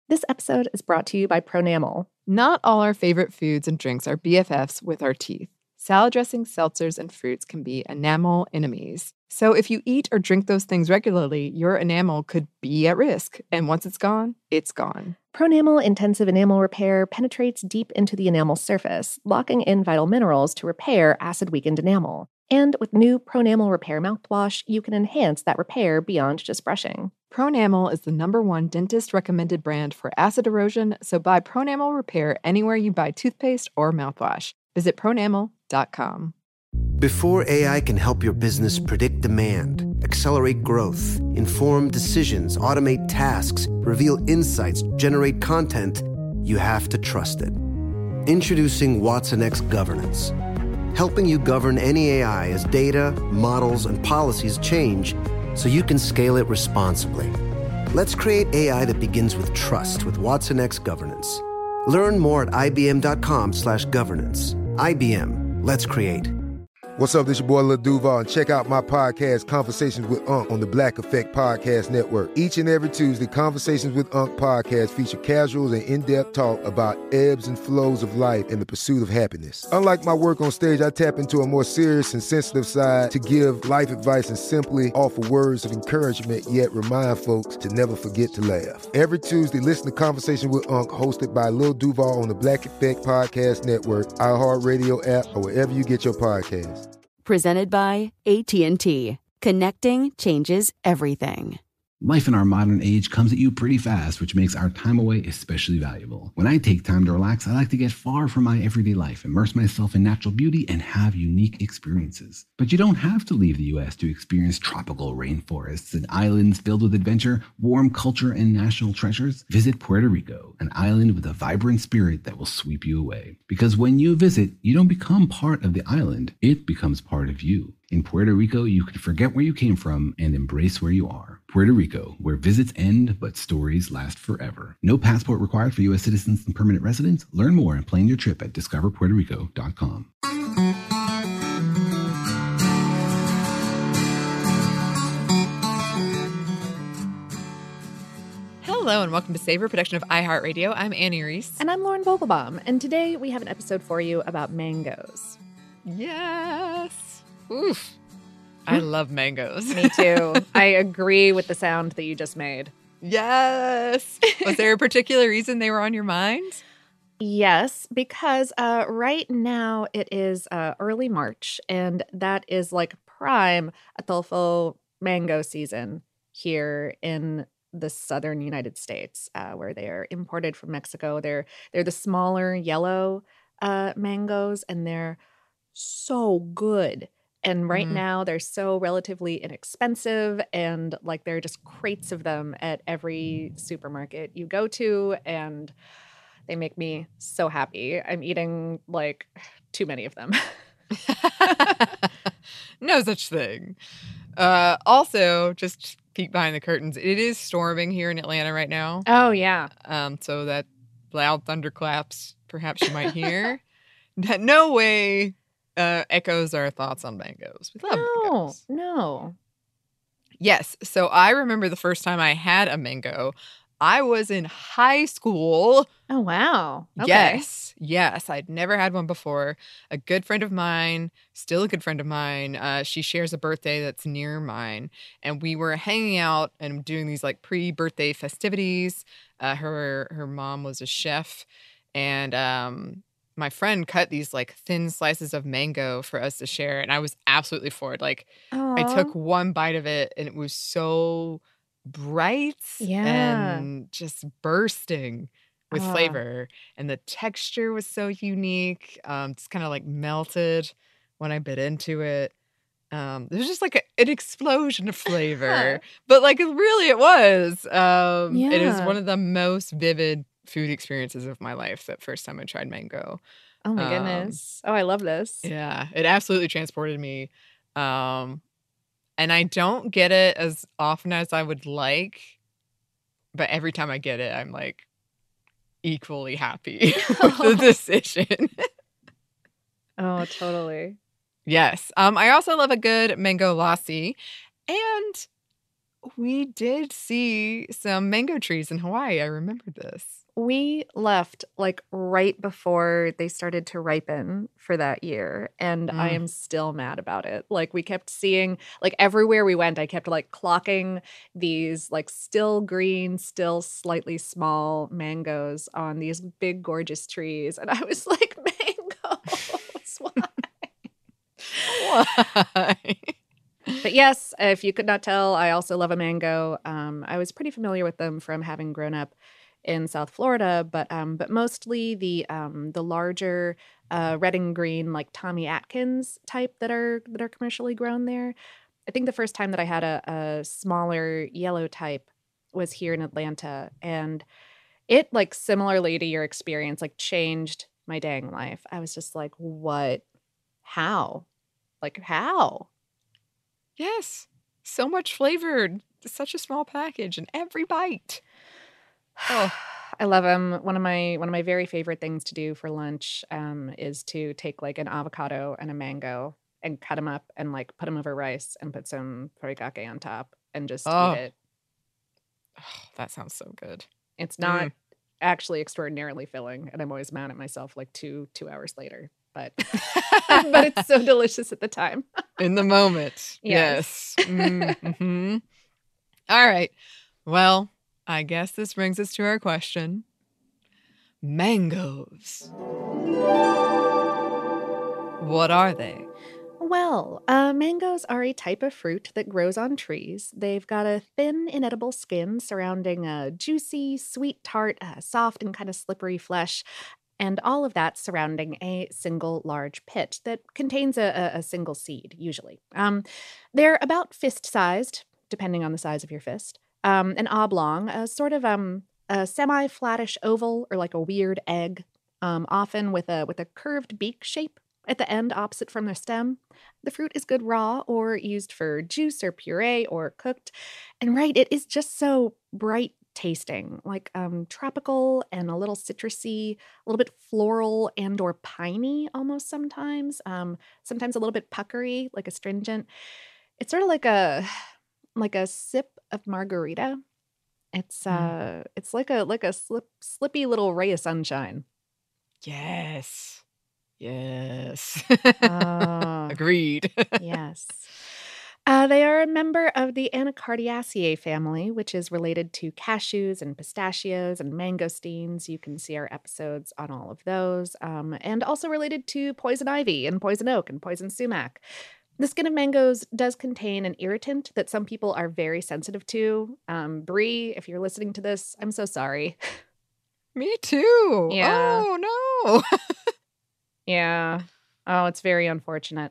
This episode is brought to you by Pronamel. Not all our favorite foods and drinks are BFFs with our teeth. Salad dressings, seltzers, and fruits can be enamel enemies. So if you eat or drink those things regularly, your enamel could be at risk. And once it's gone, it's gone. Pronamel Intensive Enamel Repair penetrates deep into the enamel surface, locking in vital minerals to repair acid-weakened enamel. And with new Pronamel Repair mouthwash, you can enhance that repair beyond just brushing. Pronamel is the #1 dentist-recommended brand for acid erosion, so buy Pronamel Repair anywhere you buy toothpaste or mouthwash. Visit pronamel.com. Before AI can help your business predict demand, accelerate growth, inform decisions, automate tasks, reveal insights, generate content, you have to trust it. Introducing watsonx Governance, helping you govern any AI as data, models, and policies change so you can scale it responsibly. Let's create AI that begins with trust with watsonx Governance. Learn more at ibm.com/governance. IBM. Let's create. What's up, this your boy Lil Duval, and check out my podcast, Conversations with Unc, on the Black Effect Podcast Network. Each and every Tuesday, Conversations with Unc podcast feature casuals and in-depth talk about ebbs and flows of life and the pursuit of happiness. Unlike my work on stage, I tap into a more serious and sensitive side to give life advice and simply offer words of encouragement, yet remind folks to never forget to laugh. Every Tuesday, listen to Conversation with Unc, hosted by Lil Duval on the Black Effect Podcast Network, iHeartRadio app, or wherever you get your podcasts. Presented by AT&T. Connecting changes everything. Life in our modern age comes at you pretty fast, which makes our time away especially valuable. When I take time to relax, I like to get far from my everyday life, immerse myself in natural beauty, and have unique experiences. But you don't have to leave the U.S. to experience tropical rainforests and islands filled with adventure, warm culture, and national treasures. Visit Puerto Rico, an island with a vibrant spirit that will sweep you away. Because when you visit, you don't become part of the island, it becomes part of you. In Puerto Rico, you can forget where you came from and embrace where you are. Puerto Rico, where visits end but stories last forever. No passport required for U.S. citizens and permanent residents. Learn more and plan your trip at discoverpuertorico.com. Hello and welcome to Savor, production of iHeartRadio. I'm Annie Reese. And I'm Lauren Vogelbaum, and today we have an episode for you about mangoes. Yes. Oof. I love mangoes. Me too. I agree with the sound that you just made. Yes. Was there a particular reason they were on your mind? Yes, because right now it is early March, and that is like prime Atolfo mango season here in the southern United States, where they are imported from Mexico. They're the smaller yellow mangoes, and they're so good. And right now they're so relatively inexpensive, and like there are just crates of them at every supermarket you go to, and they make me so happy. I'm eating like too many of them. No such thing. Also, just peek behind the curtains. It is storming here in Atlanta right now. Oh, yeah. So that loud thunderclaps perhaps you might hear. No way echoes our thoughts on mangoes. We love mangoes. No. Yes. So I remember the first time I had a mango. I was in high school. Oh, wow. Okay. Yes. I'd never had one before. A good friend of mine, still a good friend of mine, she shares a birthday that's near mine. And we were hanging out and doing these like pre-birthday festivities. Her mom was a chef. And my friend cut these like thin slices of mango for us to share. And I was absolutely for it. Like, I took one bite of it and it was so bright and just bursting with flavor. And the texture was so unique. Just kind of like melted when I bit into it. It was just like an explosion of flavor. But like really it was. It is one of the most vivid food experiences of my life, that first time I tried mango. Oh my goodness. Oh, I love this. Yeah, it absolutely transported me. And I don't get it as often as I would like, but every time I get it, I'm like equally happy with the decision. Oh, totally. Yes. I also love a good mango lassi. And We did see some mango trees in Hawaii. I remember this. We left like right before they started to ripen for that year, and I am still mad about it. Like we kept seeing, like everywhere we went, I kept like clocking these like still green, still slightly small mangoes on these big gorgeous trees, and I was like, mangoes, why? Why? But yes, if you could not tell, I also love a mango. I was pretty familiar with them from having grown up in South Florida, but mostly the larger red and green, like Tommy Atkins type that are commercially grown there. I think the first time that I had a smaller yellow type was here in Atlanta, and it, like similarly to your experience, like changed my dang life. I was just like, what? How? Like how? Yes. So much flavored. Such a small package and every bite. Oh, I love them. One of my very favorite things to do for lunch is to take like an avocado and a mango and cut them up and like put them over rice and put some furikake on top and just eat it. That sounds so good. It's not actually extraordinarily filling, and I'm always mad at myself like two hours later. But but it's so delicious at the time. In the moment. Yes. Yes. Mm-hmm. All right. Well, I guess this brings us to our question. Mangoes. What are they? Well, mangoes are a type of fruit that grows on trees. They've got a thin, inedible skin surrounding a juicy, sweet, tart, soft, and kind of slippery flesh, and all of that surrounding a single large pit that contains a single seed, usually. They're about fist-sized, depending on the size of your fist, an oblong, a sort of a semi-flattish oval or like a weird egg, often with a curved beak shape at the end opposite from the stem. The fruit is good raw or used for juice or puree or cooked. And right, it is just so bright tasting, like tropical and a little citrusy, a little bit floral and or piney almost sometimes. Sometimes a little bit puckery, like astringent. It's sort of like a sip of margarita. It's like a slippy little ray of sunshine. Yes. Yes. Ah. Agreed. Yes. They are a member of the Anacardiaceae family, which is related to cashews and pistachios and mangosteens. You can see our episodes on all of those. And also related to poison ivy and poison oak and poison sumac. The skin of mangoes does contain an irritant that some people are very sensitive to. Brie, if you're listening to this, I'm so sorry. Me too. Yeah. Oh, no. Yeah. Oh, it's very unfortunate.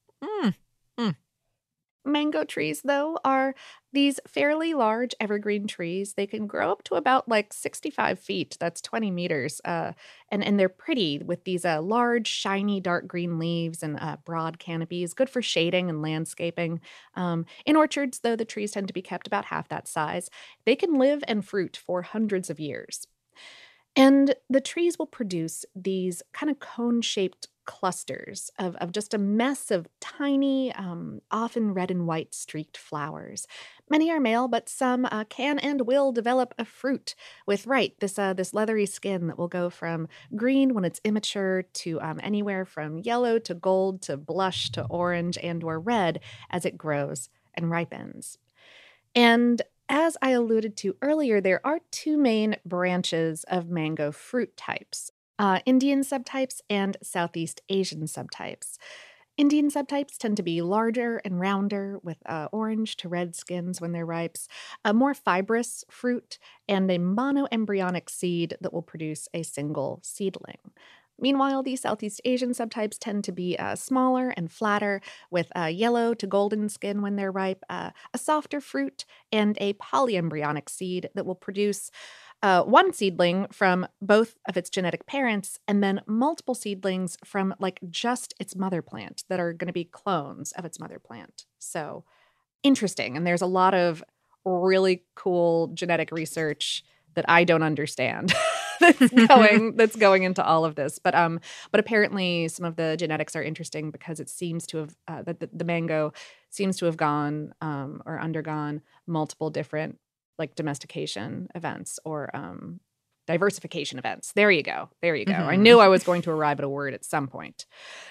Mango trees, though, are these fairly large evergreen trees. They can grow up to about like 65 feet. That's 20 meters. And they're pretty with these large, shiny, dark green leaves and broad canopies, good for shading and landscaping. In orchards, though, the trees tend to be kept about half that size. They can live and fruit for hundreds of years. And the trees will produce these kind of cone-shaped clusters of just a mess of tiny, often red and white streaked flowers. Many are male, but some can and will develop a fruit with, this leathery skin that will go from green when it's immature to anywhere from yellow to gold to blush to orange and or red as it grows and ripens. And as I alluded to earlier, there are two main branches of mango fruit types, Indian subtypes and Southeast Asian subtypes. Indian subtypes tend to be larger and rounder with orange to red skins when they're ripe, a more fibrous fruit, and a monoembryonic seed that will produce a single seedling. Meanwhile, the Southeast Asian subtypes tend to be smaller and flatter, with yellow to golden skin when they're ripe, a softer fruit, and a polyembryonic seed that will produce one seedling from both of its genetic parents, and then multiple seedlings from like just its mother plant that are going to be clones of its mother plant. So interesting. And there's a lot of really cool genetic research that I don't understand. that's going into all of this. But apparently some of the genetics are interesting because it seems to have that the mango seems to have gone or undergone multiple different like domestication events or diversification events. There you go. I knew I was going to arrive at a word at some point.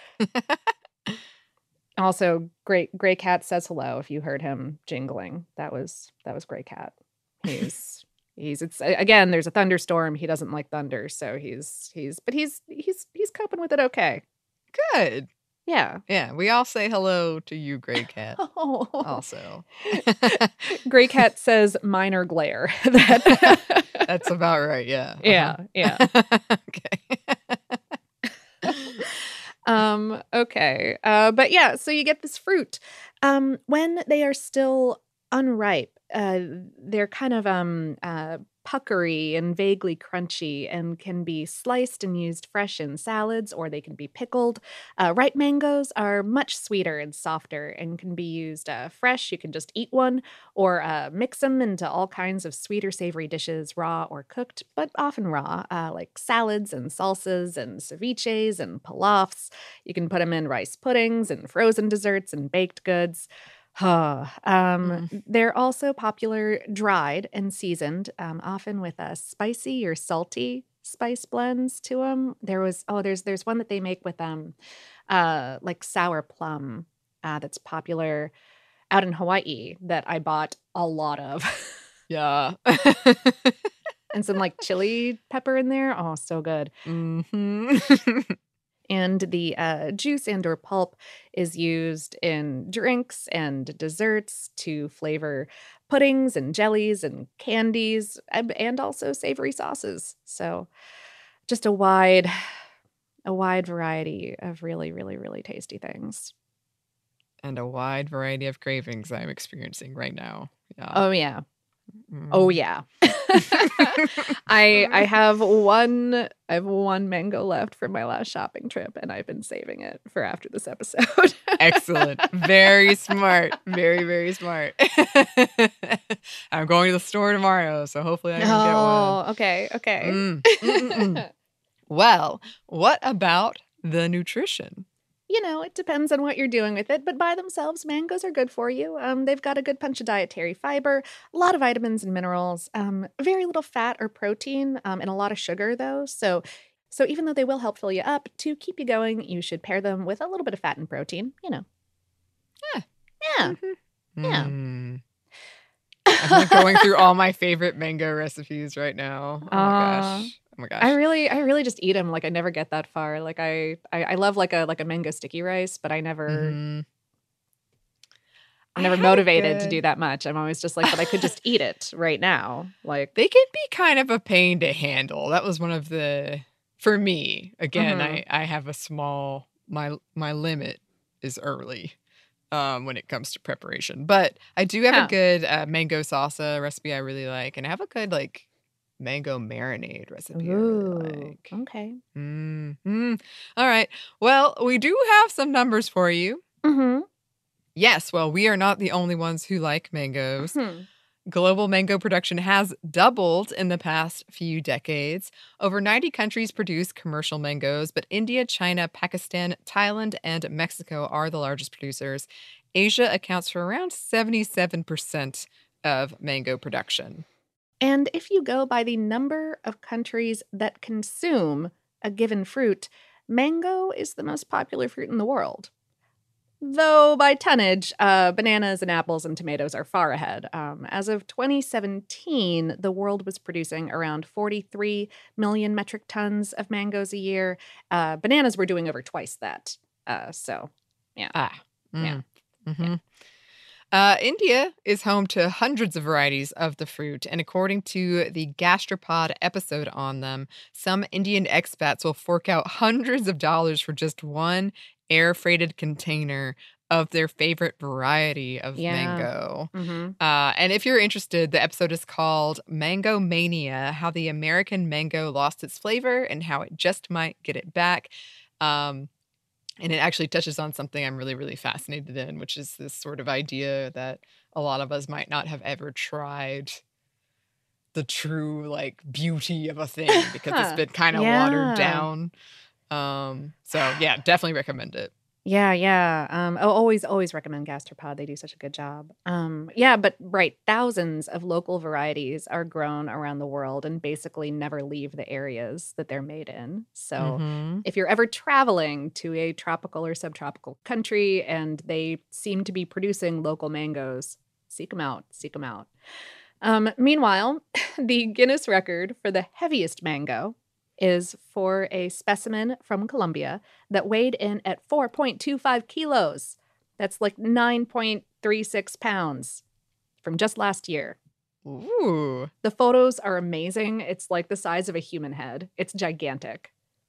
Also, Gray Cat says hello. If you heard him jingling, that was Gray Cat. It's again. There's a thunderstorm. He doesn't like thunder, so he's coping with it okay. Good. Yeah. Yeah. We all say hello to you, Gray Cat. Oh. Also, Gray Cat says minor glare. That's about right. Yeah. Yeah. Okay. Okay. But yeah, so you get this fruit. When they are still unripe, they're kind of puckery and vaguely crunchy and can be sliced and used fresh in salads, or they can be pickled. Ripe mangoes are much sweeter and softer and can be used fresh. You can just eat one or mix them into all kinds of sweet or savory dishes, raw or cooked, but often raw, like salads and salsas and ceviches and pilafs. You can put them in rice puddings and frozen desserts and baked goods. They're also popular dried and seasoned, often with a spicy or salty spice blends to them. There's one that they make with like sour plum that's popular out in Hawaii that I bought a lot of. Yeah. And some like chili pepper in there. Oh, so good. Mm-hmm. And the juice and or pulp is used in drinks and desserts to flavor puddings and jellies and candies and also savory sauces. So just a wide variety of really, really, really tasty things. And a wide variety of cravings I'm experiencing right now. Yeah. Oh, yeah. Oh, yeah. I have one mango left from my last shopping trip, and I've been saving it for after this episode. Excellent. Very smart. Very, very smart. I'm going to the store tomorrow, so hopefully I can get one. Oh, okay. Well, what about the nutrition? You know, it depends on what you're doing with it, but by themselves, mangoes are good for you. They've got a good punch of dietary fiber, a lot of vitamins and minerals, very little fat or protein, and a lot of sugar, though. So even though they will help fill you up, to keep you going, you should pair them with a little bit of fat and protein, you know. Yeah. Yeah. I'm like going through all my favorite mango recipes right now. Oh my gosh. I really just eat them. Like I never get that far. Like I love like a mango sticky rice, but I never I'm never motivated to do that much. I'm always just like, but I could just eat it right now. Like they can be kind of a pain to handle. That was one of for me, again, I have a small my limit is early. When it comes to preparation, but I do have a good mango salsa recipe I really like, and I have a good like mango marinade recipe I really like. Okay. All right. Well, we do have some numbers for you. Mm-hmm. Yes. Well, we are not the only ones who like mangoes. Global mango production has doubled in the past few decades. Over 90 countries produce commercial mangoes, but India, China, Pakistan, Thailand, and Mexico are the largest producers. Asia accounts for around 77% of mango production. And if you go by the number of countries that consume a given fruit, mango is the most popular fruit in the world. Though by tonnage, bananas and apples and tomatoes are far ahead. As of 2017, the world was producing around 43 million metric tons of mangoes a year. Bananas were doing over twice that. So, yeah. Yeah. Mm-hmm. India is home to hundreds of varieties of the fruit, and according to the Gastropod episode on them, some Indian expats will fork out hundreds of dollars for just one air-freighted container of their favorite variety of mango. And if you're interested, the episode is called Mango Mania, How the American Mango Lost Its Flavor and How It Just Might Get It Back. And it actually touches on something I'm really, really fascinated in, which is this sort of idea that a lot of us might not have ever tried the true like beauty of a thing because it's been kind of Yeah. watered down. So yeah, definitely recommend it. Yeah. I'll always recommend Gastropod. They do such a good job. Yeah, but right, thousands of local varieties are grown around the world and basically never leave the areas that they're made in. So Mhm. if you're ever traveling to a tropical or subtropical country and they seem to be producing local mangoes, seek them out. Seek them out. Meanwhile, the Guinness record for the heaviest mango is for a specimen from Colombia that weighed in at 4.25 kilos. That's like 9.36 pounds from just last year. Ooh. The photos are amazing. It's like the size of a human head. It's gigantic.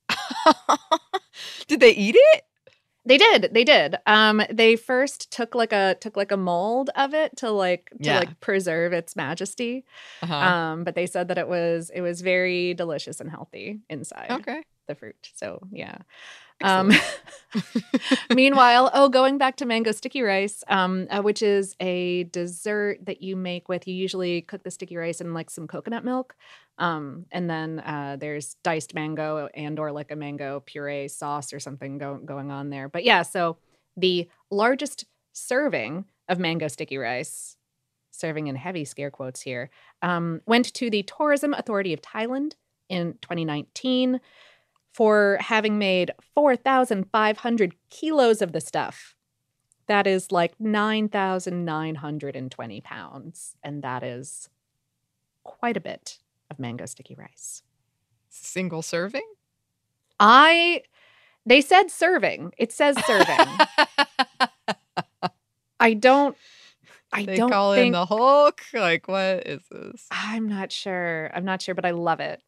Did they eat it? They did. They first took like a mold of it to Yeah. preserve its majesty. Uh-huh. But they said that it was very delicious and healthy inside Okay. the fruit. So yeah. Excellent. Meanwhile, going back to mango sticky rice, which is a dessert that you make with, you usually cook the sticky rice in like some coconut milk. And then there's diced mango and or like a mango puree sauce or something going on there. But yeah, so the largest serving of mango sticky rice, serving in heavy scare quotes here, went to the Tourism Authority of Thailand in 2019 for having made 4,500 kilos of the stuff. That is like 9,920 pounds. And that is quite a bit of mango sticky rice. Single serving? They said serving. It says serving. I don't They call in the Hulk? Like, what is this? I'm not sure, but I love it.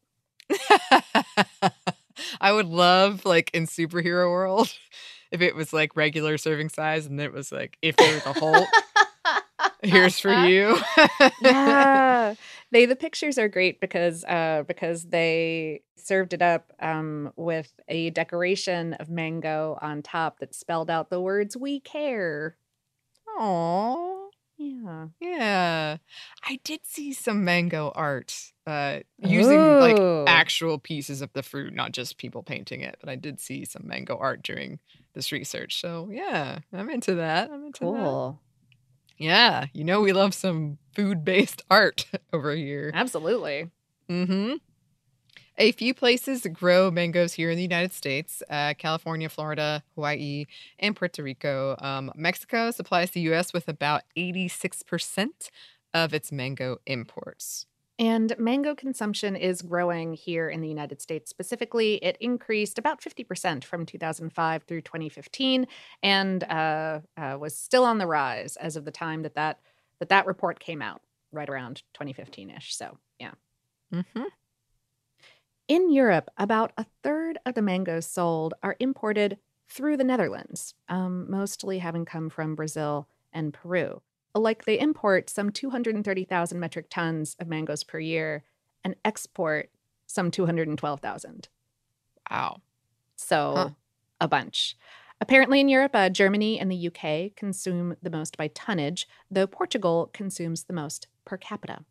I would love, like, in superhero world, if it was, like, regular serving size and it was, like, if there was a Hulk, here's for you. Yeah. The pictures are great because they served it up with a decoration of mango on top that spelled out the words "We care." Aww. Yeah. Yeah. I did see some mango art using like Ooh. actual pieces of the fruit, not just people painting it, but I did see some mango art during this research. So yeah, I'm into that. Cool. Yeah. You know, we love some food-based art over here. Absolutely. Mm-hmm. A few places grow mangoes here in the United States, California, Florida, Hawaii, and Puerto Rico. Mexico supplies the U.S. with about 86% of its mango imports. And mango consumption is growing here in the United States. Specifically, it increased about 50% from 2005 through 2015 and was still on the rise as of the time that report came out, right around 2015-ish. So, yeah. Mm-hmm. In Europe, about a third of the mangoes sold are imported through the Netherlands, mostly having come from Brazil and Peru. Like, they import some 230,000 metric tons of mangoes per year and export some 212,000. Wow. So, a bunch. Apparently in Europe, Germany and the UK consume the most by tonnage, though Portugal consumes the most per capita.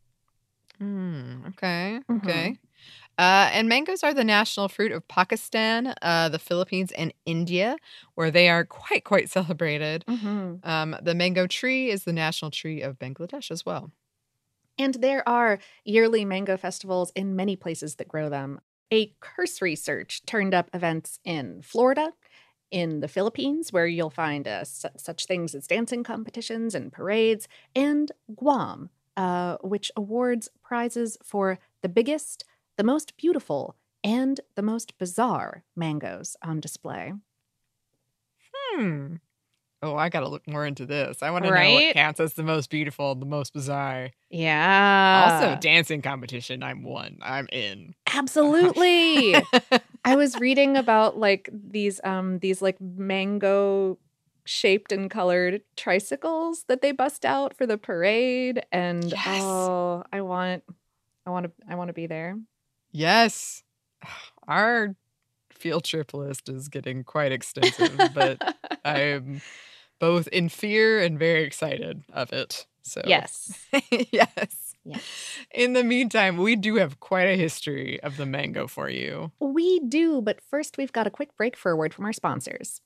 Okay. Mhm. Okay. And mangoes are the national fruit of Pakistan, the Philippines, and India, where they are quite celebrated. Mm-hmm. The mango tree is the national tree of Bangladesh as well. And there are yearly mango festivals in many places that grow them. A cursory search turned up events in Florida, in the Philippines, where you'll find such things as dancing competitions and parades, and Guam, which awards prizes for the biggest, the most beautiful, and the most bizarre mangoes on display. Oh, I gotta look more into this. I want to know Right? what counts as the most beautiful, the most bizarre. Yeah. Also, dancing competition. I'm in. Absolutely. I was reading about like these like mango shaped and colored tricycles that they bust out for the parade, and Yes. I want to be there. Yes. Our field trip list is getting quite extensive, but I'm both in fear and very excited of it. So Yes. yes. Yes. In the meantime, we do have quite a history of the mango for you. We do, but first we've got a quick break for a word from our sponsors.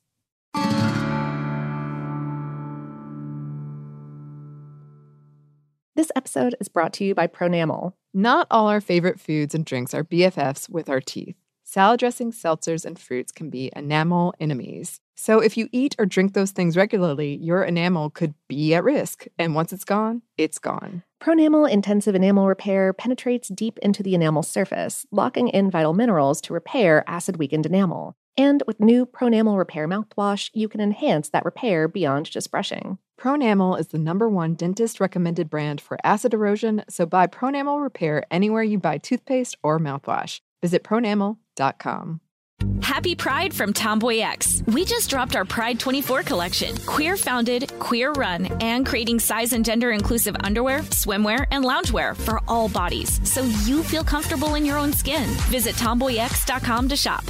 This episode is brought to you by Pronamel. Not all our favorite foods and drinks are BFFs with our teeth. Salad dressings, seltzers, and fruits can be enamel enemies. So if you eat or drink those things regularly, your enamel could be at risk. And once it's gone, it's gone. Pronamel Intensive Enamel Repair penetrates deep into the enamel surface, locking in vital minerals to repair acid-weakened enamel. And with new Pronamel Repair mouthwash, you can enhance that repair beyond just brushing. Pronamel is the #1 dentist-recommended brand for acid erosion, so buy Pronamel Repair anywhere you buy toothpaste or mouthwash. Visit pronamel.com. Happy Pride from Tomboy X. We just dropped our Pride 24 collection. Queer founded, queer run, and creating size and gender inclusive underwear, swimwear, and loungewear for all bodies, so you feel comfortable in your own skin. Visit tomboyx.com to shop.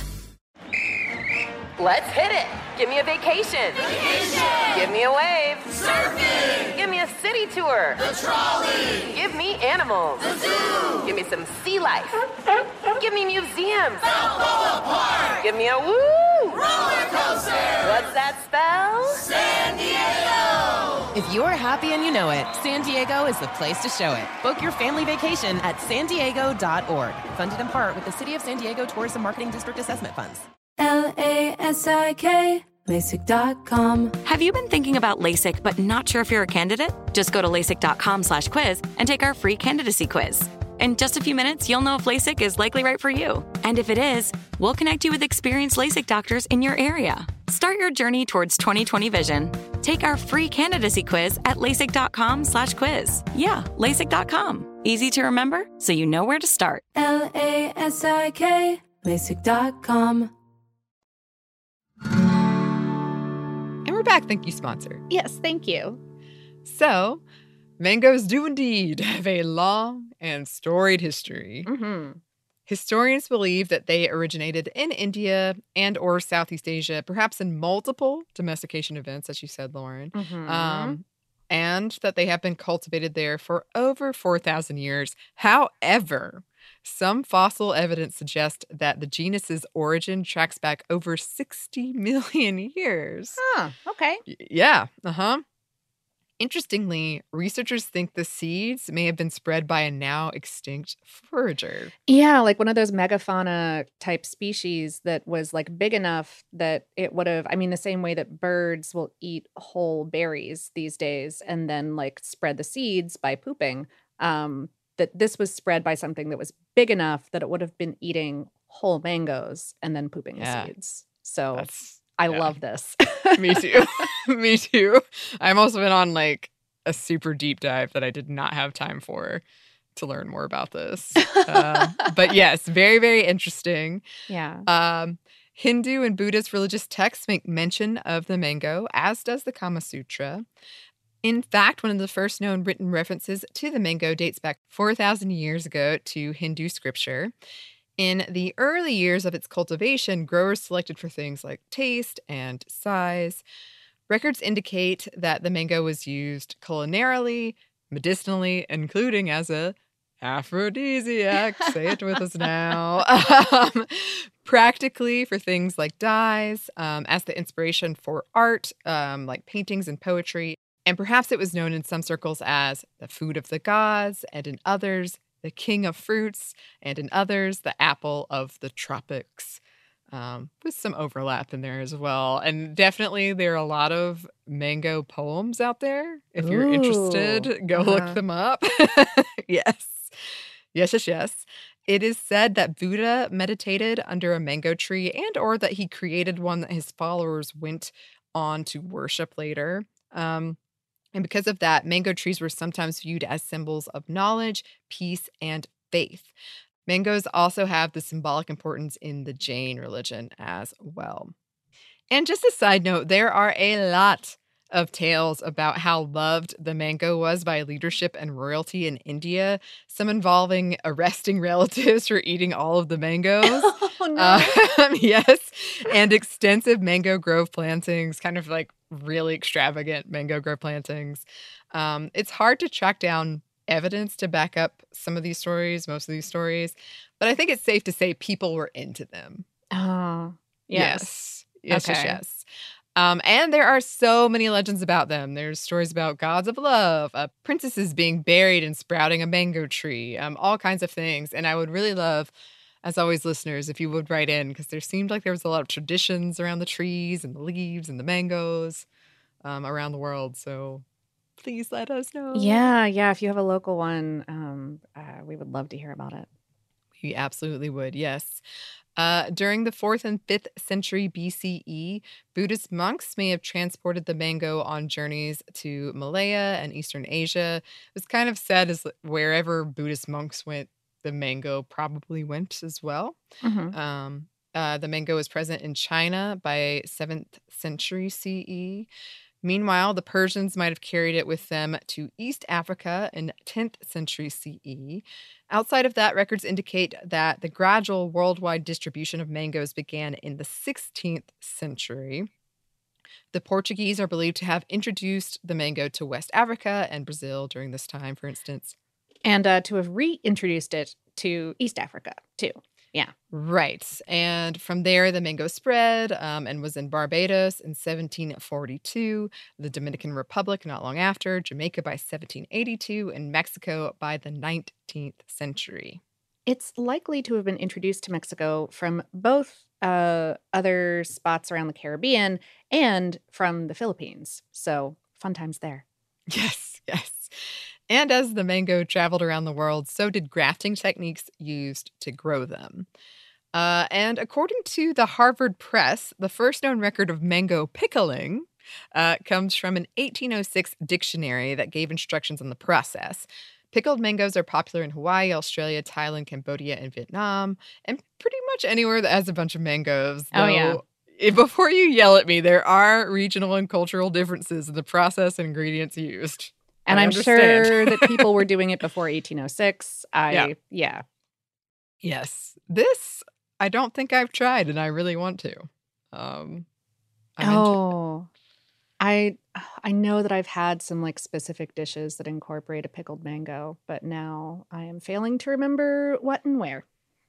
Let's hit it. Give me a vacation. Give me a wave. Surfing. Give me a city tour. The trolley. Give me animals. The zoo. Give me some sea life. Give me museums. Balboa Park. Give me a woo. Roller coaster. What's that spell? San Diego. If you're happy and you know it, San Diego is the place to show it. Book your family vacation at sandiego.org. Funded in part with the City of San Diego Tourism Marketing District Assessment Funds. LASIK, LASIK.com. Have you been thinking about LASIK but not sure if you're a candidate? Just go to LASIK.com/quiz and take our free candidacy quiz. In just a few minutes, you'll know if LASIK is likely right for you. And if it is, we'll connect you with experienced LASIK doctors in your area. Start your journey towards 20/20 vision. Take our free candidacy quiz at LASIK.com/quiz. Yeah, LASIK.com. Easy to remember, so you know where to start. LASIK, LASIK.com. And we're back. Thank you, sponsor. Yes, thank you. So, mangoes do indeed have a long and storied history. Mm-hmm. Historians believe that they originated in India and or Southeast Asia, perhaps in multiple domestication events, as you said, Lauren, Mm-hmm. and that they have been cultivated there for over 4,000 years. However, some fossil evidence suggests that the genus's origin tracks back over 60 million years. Huh, okay. Yeah, Interestingly, researchers think the seeds may have been spread by a now extinct forager. Yeah, like one of those megafauna type species that was like big enough that it would have, I mean, the same way that birds will eat whole berries these days and then like spread the seeds by pooping, that this was spread by something that was big enough that it would have been eating whole mangoes and then pooping the seeds. So I love this. Me too. Me too. I've also been on like a super deep dive that I did not have time for to learn more about this. But yes, very, very interesting. Yeah. Hindu and Buddhist religious texts make mention of the mango, as does the Kama Sutra. In fact, one of the first known written references to the mango dates back 4,000 years ago to Hindu scripture. In the early years of its cultivation, growers selected for things like taste and size. Records indicate that the mango was used culinarily, medicinally, including as a aphrodisiac. Say it with us now. Practically for things like dyes, as the inspiration for art, like paintings and poetry. And perhaps it was known in some circles as the food of the gods, and in others, the king of fruits, and in others, the apple of the tropics, with some overlap in there as well. And definitely there are a lot of mango poems out there. If you're interested, go look them up. Yes. It is said that Buddha meditated under a mango tree and or that he created one that his followers went on to worship later. And because of that, mango trees were sometimes viewed as symbols of knowledge, peace, and faith. Mangoes also have the symbolic importance in the Jain religion as well. And just a side note, there are a lot of tales about how loved the mango was by leadership and royalty in India, some involving arresting relatives for eating all of the mangoes. Oh, no. Yes, and extensive mango grove plantings, kind of like really extravagant mango grove plantings. It's hard to track down evidence to back up some of these stories, most of these stories, but I think it's safe to say people were into them. Oh, yes. Okay. And there are so many legends about them. There's stories about gods of love, princesses being buried and sprouting a mango tree, all kinds of things. And I would really love, as always, listeners, if you would write in, because there seemed like there was a lot of traditions around the trees and the leaves and the mangoes around the world. So please let us know. Yeah. If you have a local one, we would love to hear about it. We absolutely would, yes. During the 4th and 5th century BCE, Buddhist monks may have transported the mango on journeys to Malaya and Eastern Asia. It's kind of said as wherever Buddhist monks went, the mango probably went as well. Mm-hmm. The mango was present in China by 7th century CE. Meanwhile, the Persians might have carried it with them to East Africa in 10th century CE. Outside of that, records indicate that the gradual worldwide distribution of mangoes began in the 16th century. The Portuguese are believed to have introduced the mango to West Africa and Brazil during this time, for instance. And to have reintroduced it to East Africa, too. Yeah. Right. And from there, the mango spread and was in Barbados in 1742, the Dominican Republic not long after, Jamaica by 1782, and Mexico by the 19th century. It's likely to have been introduced to Mexico from both other spots around the Caribbean and from the Philippines. So fun times there. Yes. And as the mango traveled around the world, so did grafting techniques used to grow them. And according to the Harvard Press, the first known record of mango pickling comes from an 1806 dictionary that gave instructions on the process. Pickled mangoes are popular in Hawaii, Australia, Thailand, Cambodia, and Vietnam, and pretty much anywhere that has a bunch of mangoes. Oh, yeah. Before you yell at me, there are regional and cultural differences in the process and ingredients used. And I'm sure that people were doing it before 1806. Yeah. Yes. This, I don't think I've tried, and I really want to. I know that I've had some like specific dishes that incorporate a pickled mango, but now I am failing to remember what and where.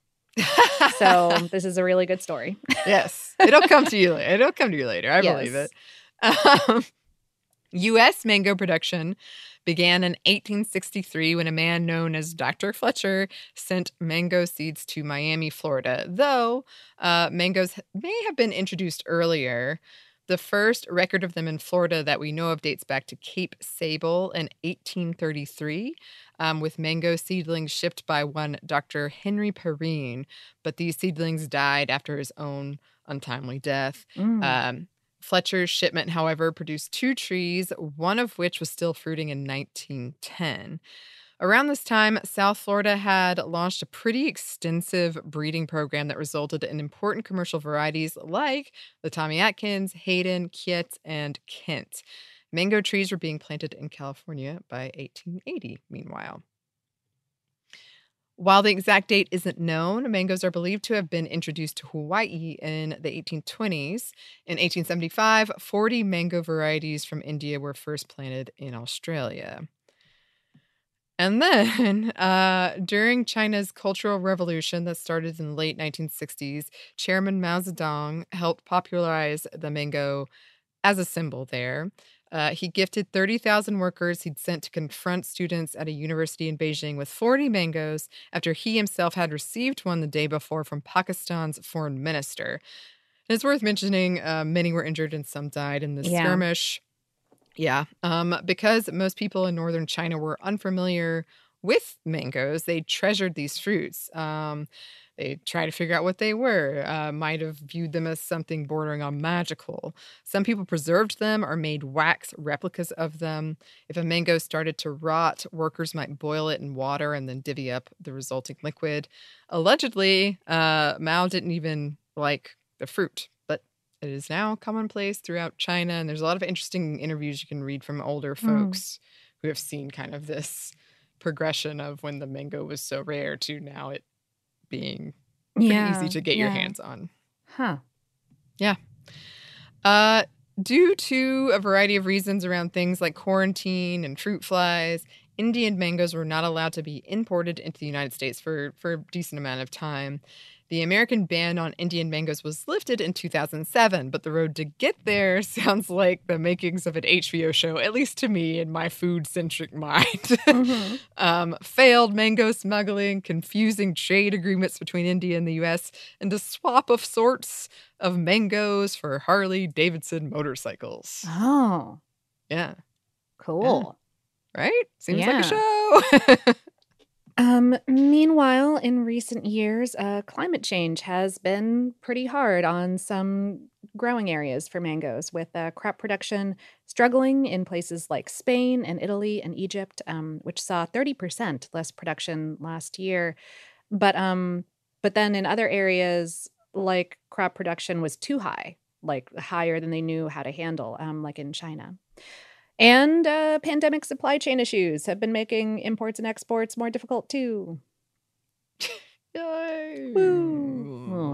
So this is a really good story. Yes. It'll come to you later. I believe it. U.S. mango production began in 1863 when a man known as Dr. Fletcher sent mango seeds to Miami, Florida, though mangoes may have been introduced earlier. The first record of them in Florida that we know of dates back to Cape Sable in 1833, with mango seedlings shipped by one Dr. Henry Perrine, but these seedlings died after his own untimely death. Fletcher's shipment, however, produced 2 trees, one of which was still fruiting in 1910. Around this time, South Florida had launched a pretty extensive breeding program that resulted in important commercial varieties like the Tommy Atkins, Hayden, Kiet, and Kent. Mango trees were being planted in California by 1880, meanwhile. While the exact date isn't known, mangoes are believed to have been introduced to Hawaii in the 1820s. In 1875, 40 mango varieties from India were first planted in Australia. And then, during China's Cultural Revolution that started in the late 1960s, Chairman Mao Zedong helped popularize the mango as a symbol there. He gifted 30,000 workers he'd sent to confront students at a university in Beijing with 40 mangoes after he himself had received one the day before from Pakistan's foreign minister. And it's worth mentioning many were injured and some died in this skirmish. Yeah, because most people in northern China were unfamiliar with mangoes, they treasured these fruits. They tried to figure out what they were, might have viewed them as something bordering on magical. Some people preserved them or made wax replicas of them. If a mango started to rot, workers might boil it in water and then divvy up the resulting liquid. Allegedly, Mao didn't even like the fruit, but it is now commonplace throughout China. And there's a lot of interesting interviews you can read from older folks who have seen kind of this progression of when the mango was so rare to now it being pretty easy to get your hands on. Yeah. Due to a variety of reasons around things like quarantine and fruit flies, Indian mangoes were not allowed to be imported into the United States for a decent amount of time. The American ban on Indian mangoes was lifted in 2007, but the road to get there sounds like the makings of an HBO show, at least to me in my food-centric mind. Mm-hmm. Failed mango smuggling, confusing trade agreements between India and the U.S., and a swap of sorts of mangoes for Harley-Davidson motorcycles. Oh, Yeah. cool. Right? Seems like a Yeah. show. Meanwhile, in recent years, climate change has been pretty hard on some growing areas for mangoes, with crop production struggling in places like Spain and Italy and Egypt, which saw 30% less production last year. But then in other areas, like crop production was too high, like higher than they knew how to handle, like in China. And pandemic supply chain issues have been making imports and exports more difficult too. Yay. Woo.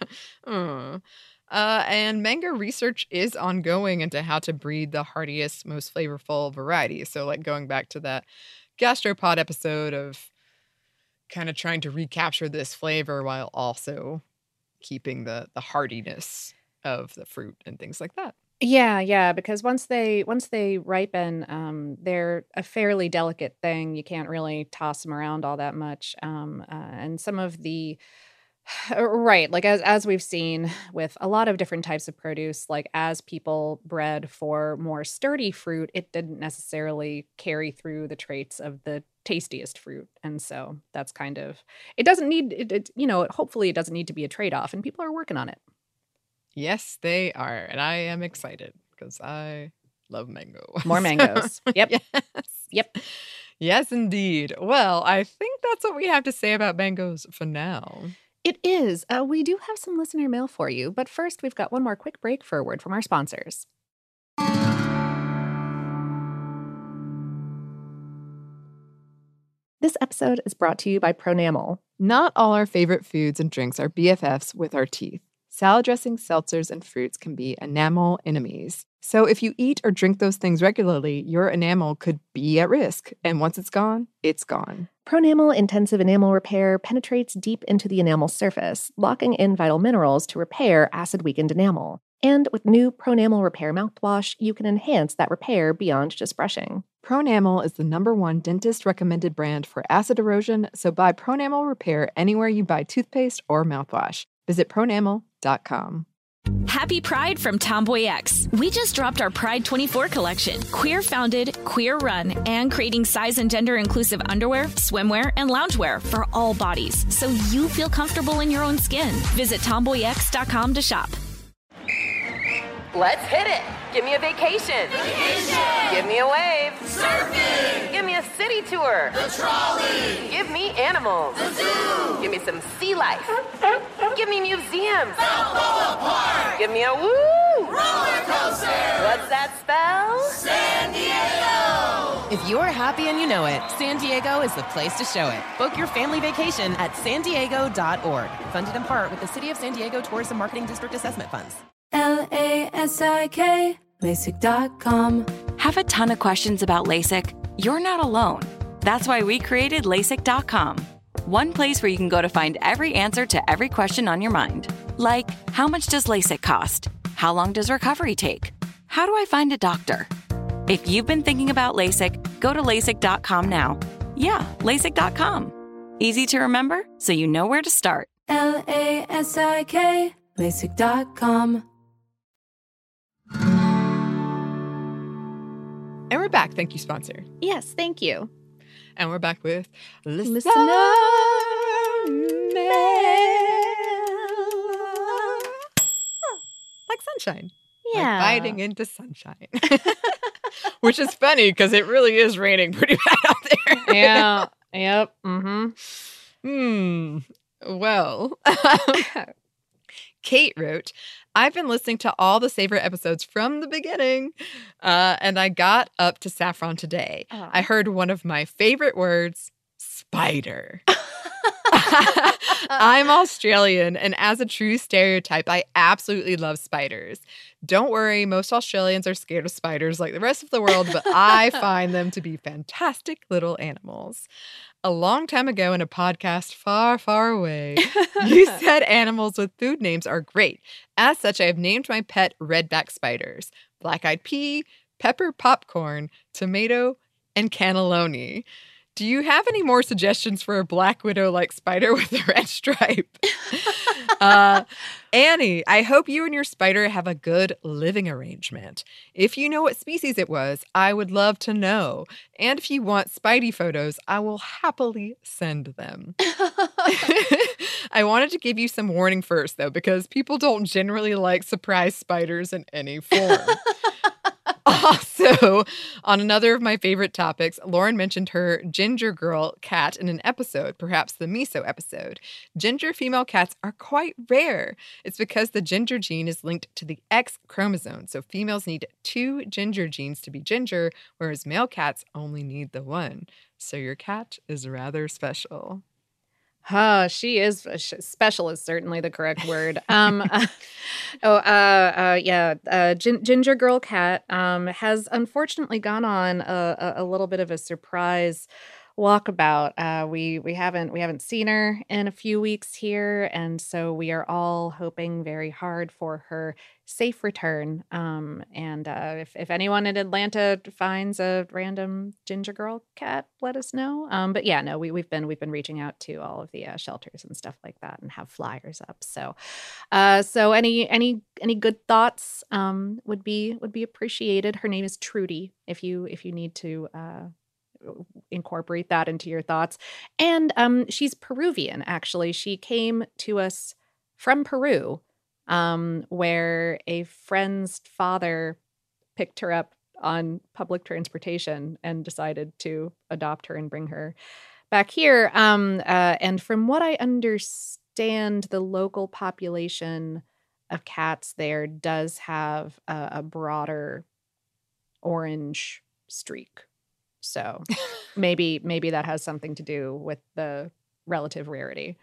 And mango research is ongoing into how to breed the hardiest, most flavorful varieties. So, like, going back to that gastropod episode of kind of trying to recapture this flavor while also keeping the hardiness of the fruit and things like that. Yeah, because once they ripen, they're a fairly delicate thing. You can't really toss them around all that much. And some of the right, like as we've seen with a lot of different types of produce, like as people bred for more sturdy fruit, it didn't necessarily carry through the traits of the tastiest fruit. And so that's kind of it doesn't need it hopefully it doesn't need to be a trade-off, and people are working on it. Yes, they are. And I am excited because I love mango. More mangoes. Yep. Yes. Yep. Yes, indeed. Well, I think that's what we have to say about mangoes for now. It is. We do have some listener mail for you, but first we've got one more quick break for a word from our sponsors. This episode is brought to you by Pronamel. Not all our favorite foods and drinks are BFFs with our teeth. Salad dressings, seltzers, and fruits can be enamel enemies. So if you eat or drink those things regularly, your enamel could be at risk. And once it's gone, it's gone. Pronamel Intensive Enamel Repair penetrates deep into the enamel surface, locking in vital minerals to repair acid-weakened enamel. And with new Pronamel Repair mouthwash, you can enhance that repair beyond just brushing. Pronamel is the #1 dentist-recommended brand for acid erosion, so buy Pronamel Repair anywhere you buy toothpaste or mouthwash. Visit pronamel.com. Happy Pride from Tomboy X. We just dropped our Pride 24 collection. Queer founded, queer run, and creating size and gender inclusive underwear, swimwear, and loungewear for all bodies, so you feel comfortable in your own skin. Visit tomboyx.com to shop. Let's hit it. Give me a vacation. Give me a wave. Surfing. Give me a city tour. The trolley. Give me animals. The zoo. Give me some sea life. Give me museums. Balboa Park. Give me a woo. Roller coaster. What's that spell? San Diego. If you're happy and you know it, San Diego is the place to show it. Book your family vacation at sandiego.org. Funded in part with the City of San Diego Tourism Marketing District Assessment Funds. LASIK, LASIK.com. Have a ton of questions about LASIK? You're not alone. That's why we created LASIK.com. One place where you can go to find every answer to every question on your mind. Like, how much does LASIK cost? How long does recovery take? How do I find a doctor? If you've been thinking about LASIK, go to LASIK.com now. Yeah, LASIK.com. Easy to remember, so you know where to start. LASIK, LASIK.com. And we're back. Thank you, sponsor. Yes, thank you. And we're back with Listener like sunshine. Yeah. Like biting into sunshine. Which is funny because it really is raining pretty bad out there. Yeah. Yep. Mm-hmm. Well, Kate wrote, I've been listening to all the Savor episodes from the beginning, and I got up to saffron today. Oh. I heard one of my favorite words, spider. I'm Australian, and as a true stereotype, I absolutely love spiders. Don't worry, most Australians are scared of spiders like the rest of the world, but I find them to be fantastic little animals. A long time ago in a podcast far, far away, you said animals with food names are great. As such, I have named my pet redback spiders: black-eyed pea, pepper popcorn, tomato, and cannelloni. Do you have any more suggestions for a black widow-like spider with a red stripe? Annie, I hope you and your spider have a good living arrangement. If you know what species it was, I would love to know. And if you want Spidey photos, I will happily send them. I wanted to give you some warning first, though, because people don't generally like surprise spiders in any form. Also, on another of my favorite topics, Lauren mentioned her ginger girl cat in an episode, perhaps the miso episode. Ginger female cats are quite rare. It's because the ginger gene is linked to the X chromosome, so females need 2 ginger genes to be ginger, whereas male cats only need the 1. So your cat is rather special. She is special is certainly the correct word. Ginger girl cat has unfortunately gone on a little bit of a surprise walkabout. We haven't seen her in a few weeks here, and so we are all hoping very hard for her safe return. If anyone in Atlanta finds a random ginger girl cat, let us know. But yeah, no, we've been reaching out to all of the shelters and stuff like that, and have flyers up. So any good thoughts would be appreciated. Her name is Trudy. If you need to incorporate that into your thoughts. And she's Peruvian, actually. She came to us from Peru, where a friend's father picked her up on public transportation and decided to adopt her and bring her back here. And from what I understand, the local population of cats there does have a broader orange streak. So maybe that has something to do with the relative rarity.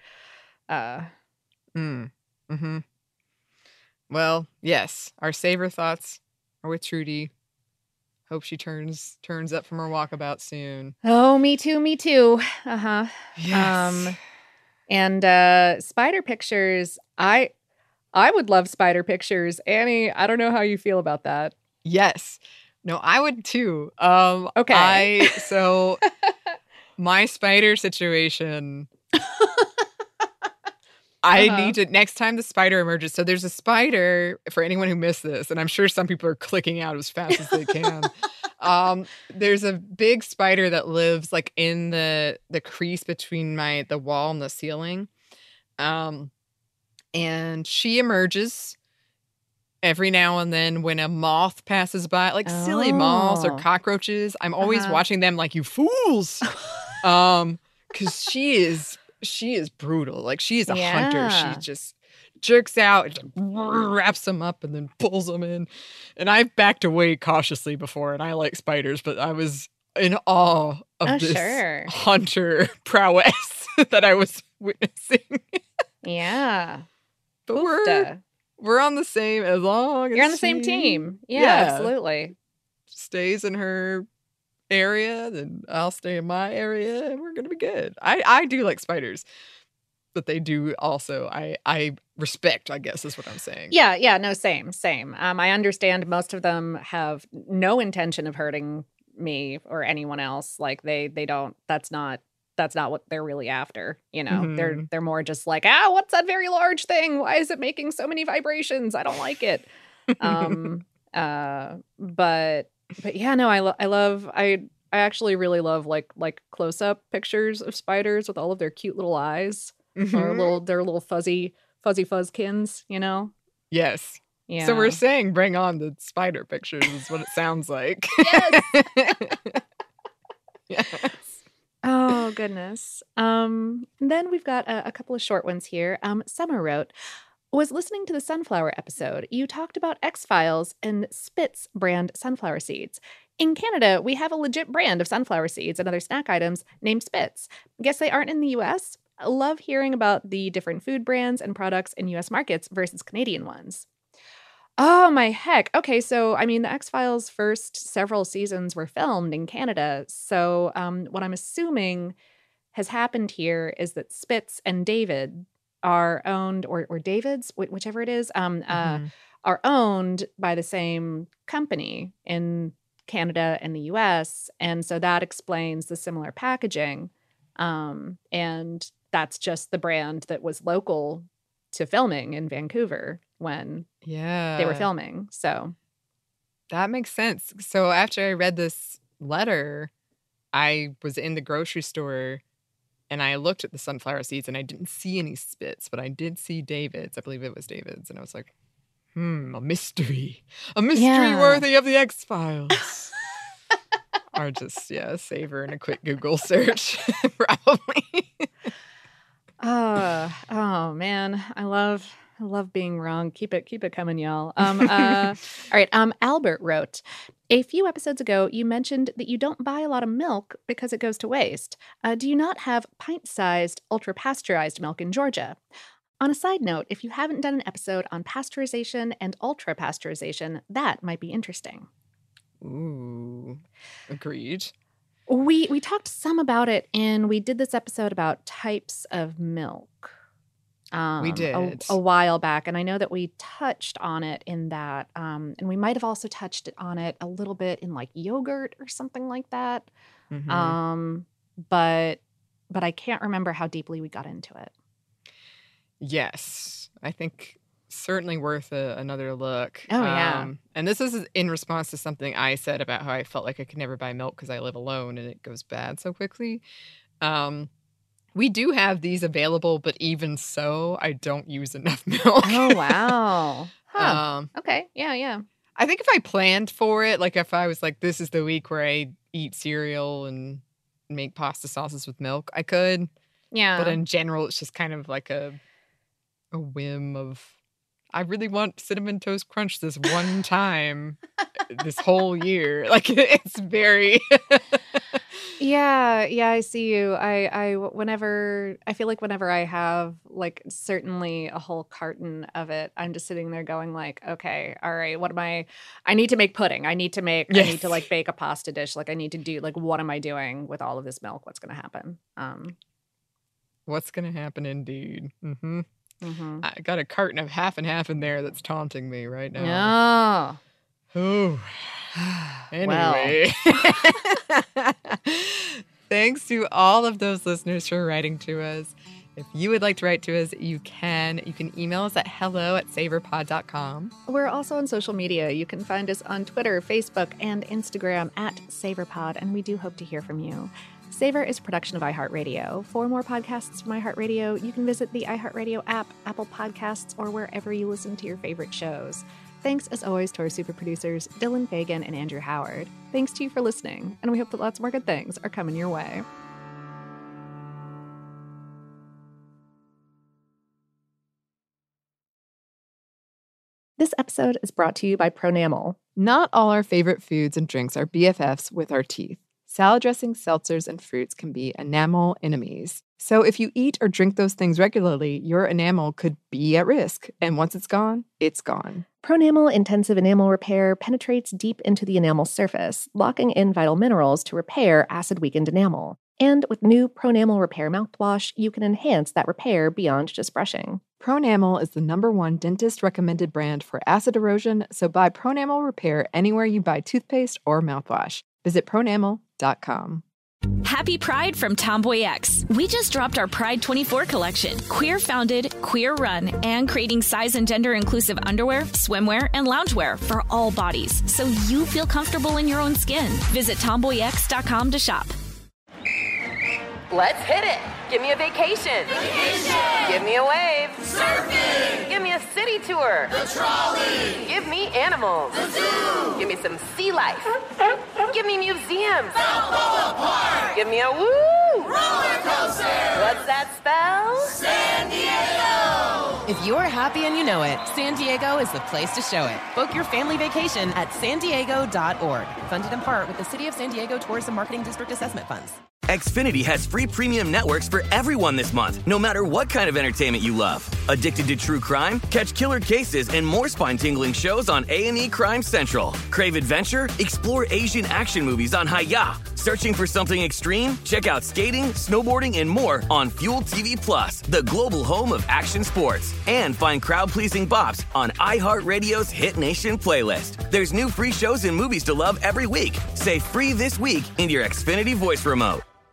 Well, yes, our saver thoughts are with Trudy. Hope she turns up from her walkabout soon. Oh, me too. Uh-huh. Yes. And spider pictures, I would love spider pictures. Annie, I don't know how you feel about that. Yes. No, I would too. Okay. So my spider situation, I need to, next time the spider emerges. So there's a spider, for anyone who missed this, and I'm sure some people are clicking out as fast as they can. There's a big spider that lives like in the crease between the wall and the ceiling. And she emerges every now and then when a moth passes by, like silly moths or cockroaches. I'm always watching them like, you fools. Because she is brutal. Like, she is a hunter. She just jerks out, wraps them up, and then pulls them in. And I've backed away cautiously before, and I like spiders, but I was in awe of this hunter prowess that I was witnessing. Yeah. But we're on the same, as long as you're on the same team. Yeah, absolutely. Stays in her area, then I'll stay in my area, and we're gonna be good. I do like spiders, but they do also, I respect, I guess is what I'm saying. Yeah, no, same. I understand most of them have no intention of hurting me or anyone else. Like they don't, that's not what they're really after. You know, they're more just like, what's that very large thing? Why is it making so many vibrations? I don't like it. But yeah, no, I actually really love like close up pictures of spiders with all of their cute little eyes, or their little fuzzy fuzzkins, you know? Yes. Yeah. So we're saying bring on the spider pictures is what it sounds like. Yes. Yes. Oh, goodness. Then we've got a couple of short ones here. Summer wrote, was listening to the sunflower episode. You talked about X-Files and Spitz brand sunflower seeds. In Canada, we have a legit brand of sunflower seeds and other snack items named Spitz. Guess they aren't in the U.S.? I love hearing about the different food brands and products in U.S. markets versus Canadian ones. Oh, my heck. Okay, so, I mean, the X-Files' first several seasons were filmed in Canada. So what I'm assuming has happened here is that Spitz and David are owned, or David's, whichever it is, are owned by the same company in Canada and the US. And so that explains the similar packaging. And that's just the brand that was local to filming in Vancouver when they were filming. So that makes sense. So after I read this letter, I was in the grocery store and I looked at the sunflower seeds and I didn't see any Spitz, but I did see David's. I believe it was David's. And I was like, a mystery. A mystery worthy of the X-Files. Or just, savor in a quick Google search, probably. Oh, man. I love being wrong. Keep it coming, y'all. All right. Albert wrote, a few episodes ago, you mentioned that you don't buy a lot of milk because it goes to waste. Do you not have pint-sized, ultra-pasteurized milk in Georgia? On a side note, if you haven't done an episode on pasteurization and ultra-pasteurization, that might be interesting. Ooh, agreed. We talked some about it, and we did this episode about types of milk. We did. A while back, and I know that we touched on it in that, and we might have also touched on it a little bit in like yogurt or something like that. Mm-hmm. But I can't remember how deeply we got into it. Yes, I think certainly worth another look. Oh, yeah. And this is in response to something I said about how I felt like I could never buy milk because I live alone and it goes bad so quickly. We do have these available, but even so, I don't use enough milk. Oh, wow. Huh. Okay. Yeah. I think if I planned for it, like if I was like, this is the week where I eat cereal and make pasta sauces with milk, I could. Yeah. But in general, it's just kind of like a whim of, I really want Cinnamon Toast Crunch this one time this whole year. Like, it's very... Yeah, I see you. I feel like whenever I have like certainly a whole carton of it, I'm just sitting there going like, okay, all right, I need to make pudding. I need to like bake a pasta dish. Like I need to do like, what am I doing with all of this milk? What's going to happen? What's going to happen indeed. Mm-hmm. Mm-hmm. I got a carton of half and half in there that's taunting me right now. Yeah. Oh. Anyway. Thanks to all of those listeners for writing to us. If you would like to write to us, you can. You can email us at hello@savorpod.com. We're also on social media. You can find us on Twitter, Facebook, and Instagram at SavorPod, and we do hope to hear from you. Savor is a production of iHeartRadio. For more podcasts from iHeartRadio, you can visit the iHeartRadio app, Apple Podcasts, or wherever you listen to your favorite shows. Thanks, as always, to our super producers, Dylan Fagan and Andrew Howard. Thanks to you for listening, and we hope that lots more good things are coming your way. This episode is brought to you by Pronamel. Not all our favorite foods and drinks are BFFs with our teeth. Salad dressings, seltzers, and fruits can be enamel enemies. So if you eat or drink those things regularly, your enamel could be at risk. And once it's gone, it's gone. Pronamel Intensive Enamel Repair penetrates deep into the enamel surface, locking in vital minerals to repair acid-weakened enamel. And with new Pronamel Repair mouthwash, you can enhance that repair beyond just brushing. Pronamel is the #1 dentist-recommended brand for acid erosion, so buy Pronamel Repair anywhere you buy toothpaste or mouthwash. Visit pronamel.com. Happy Pride from Tomboy X. We just dropped our Pride 24 collection. Queer founded, queer run, and creating size and gender inclusive underwear, swimwear, and loungewear for all bodies, so you feel comfortable in your own skin. Visit tomboyx.com to shop. Let's hit it. Give me a vacation. Give me a wave. Surfing. Give me a city tour. The trolley. Give me animals. The zoo. Give me some sea life. Give me museums. Balboa Park. Give me a woo. Roller coaster. What's that spell? San Diego. If you're happy and you know it, San Diego is the place to show it. Book your family vacation at sandiego.org. Funded in part with the City of San Diego Tourism Marketing District Assessment Funds. Xfinity has free premium networks for everyone this month, no matter what kind of entertainment you love. Addicted to true crime? Catch killer cases and more spine-tingling shows on A&E Crime Central. Crave adventure? Explore Asian action movies on Hi-Ya. Searching for something extreme? Check out skating, snowboarding, and more on Fuel TV Plus, the global home of action sports. And find crowd-pleasing bops on iHeartRadio's Hit Nation playlist. There's new free shows and movies to love every week. Say free this week in your Xfinity voice remote.